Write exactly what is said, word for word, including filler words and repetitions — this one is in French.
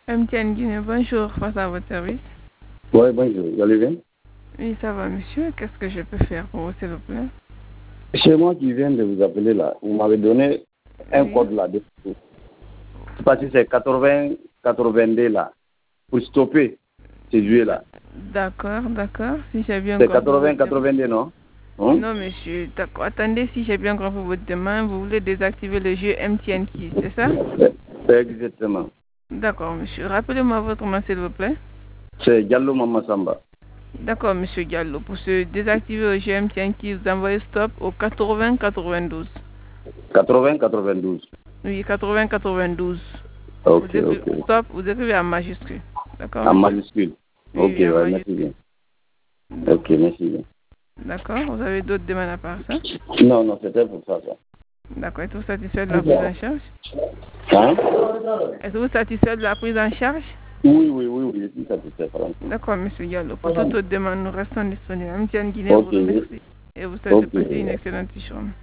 M T N Guinée, bonjour, face à votre service. Oui, bonjour, vous allez bien? Oui, ça va, monsieur. Qu'est-ce que je peux faire pour vous, s'il vous plaît? C'est moi qui viens de vous appeler là. Vous m'avez donné un Oui. code là. De... Je sais pas si c'est quatre-vingts quatre-vingt-deux là. Pour stopper ces jeux là. D'accord, d'accord. Si j'ai bien C'est compris. quatre-vingts quatre-vingt-deux, non? Hein? Non, monsieur. D'accord. Attendez, si j'ai bien compris votre demande, vous voulez désactiver le jeu M T N Keys, c'est ça? Exactement. D'accord, monsieur. Rappelez-moi votre nom, s'il vous plaît. C'est Diallo Mama Samba. D'accord, monsieur Diallo. Pour se désactiver le jeu M T N Keys, vous envoyez stop au quatre-vingts quatre-vingt-douze. quatre-vingts quatre-vingt-douze. Oui, quatre-vingts quatre-vingt-douze. Ok, Vous écrivez, ok. stop, vous écrivez en majuscule. D'accord, En monsieur? majuscule. Oui, Ok, oui, en ouais, merci majuscule. bien. Ok, merci bien. D'accord. Vous avez d'autres demandes à part ça? Non, non, c'était pour ça. ça. D'accord. Êtes-vous satisfait de la prise en charge? Hein? Êtes-vous satisfait de la prise en charge? Oui, oui, oui, oui, je suis satisfait, franchement. D'accord, monsieur Diallo. Pour toute autre demande, nous restons disponibles. M T N Guinée vous Ok, remercie et vous souhaite de ok. passer une excellente journée.